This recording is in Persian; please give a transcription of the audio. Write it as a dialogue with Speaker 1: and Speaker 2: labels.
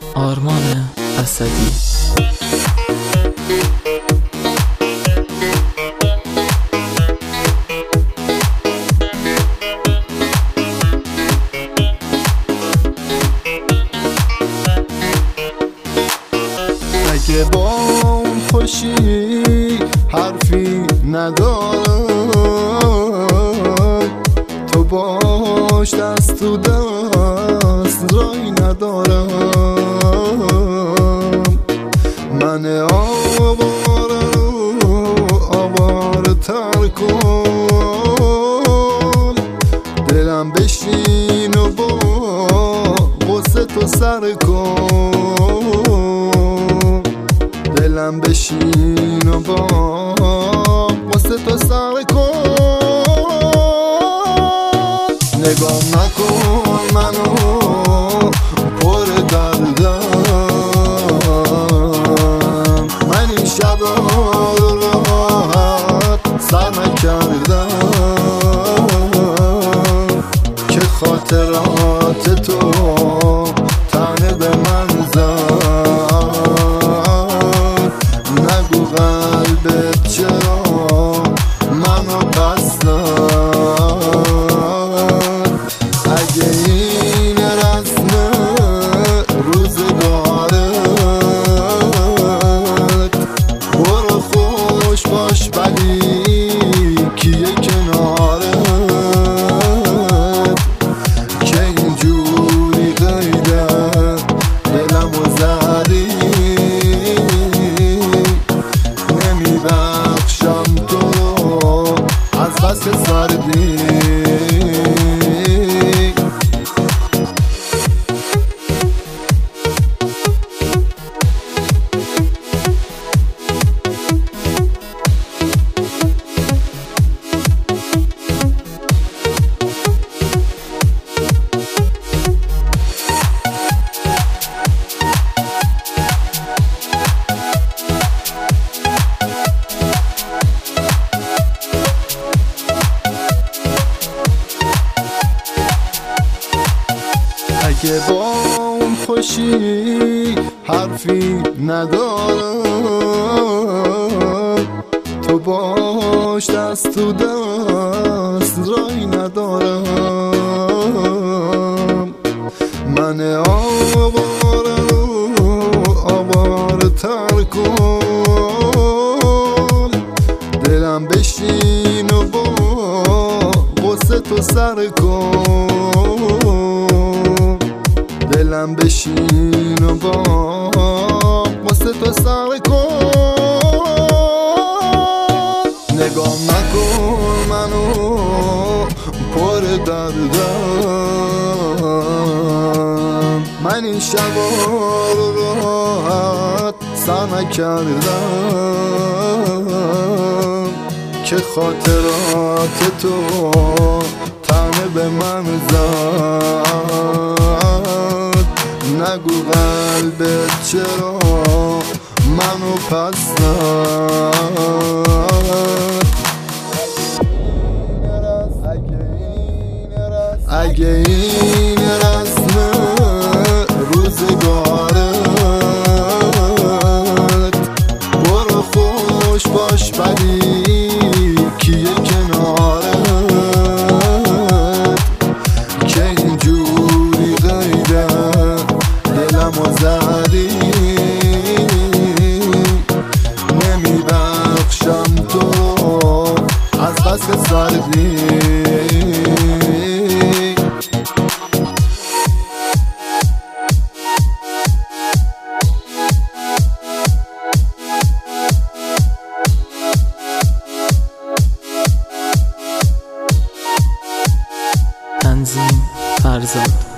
Speaker 1: آرمان اسدی.
Speaker 2: اگه با اون خوشی حرفی ندارم، تو باش دست تو دست رای ندارم. من آواره رو آواره تر کن، دلم بشین و با غصه تو سر کن، دلم بشین و با غصه تو سر کن. نگاه نکن منو پر دردم، من این شبا رو راحت سر نکردم که خاطرات تو تنه به من زد. نگو قلبت چرا منو پس داد. اگه این رسم روزگارت، برو خوش باش ولی کیه کنارت که اینجوری غیره دلمو زدی. نمیبخشم تو رو از بس سردی. اگه با اون خوشی حرفی ندارم، تو باش دست تو دست رای ندارم. من آواره رو آواره تر کن، دلم بشین و با غصه تو سر کن، دلم بشین و با غصه تو سر کن. نگاه نکن منو پر دردم، من این شبا رو راحت سر نکردم که خاطرات تو تنه به من زد. نگو قلبت چرا منو پس داد. اگه این رسم روزگارت، برو خوش باش ولی کیه کنارت که اینجوری غیره دلمو زدی. نمیبخشم تو از بس سردی.
Speaker 1: تنظیم فرزاد.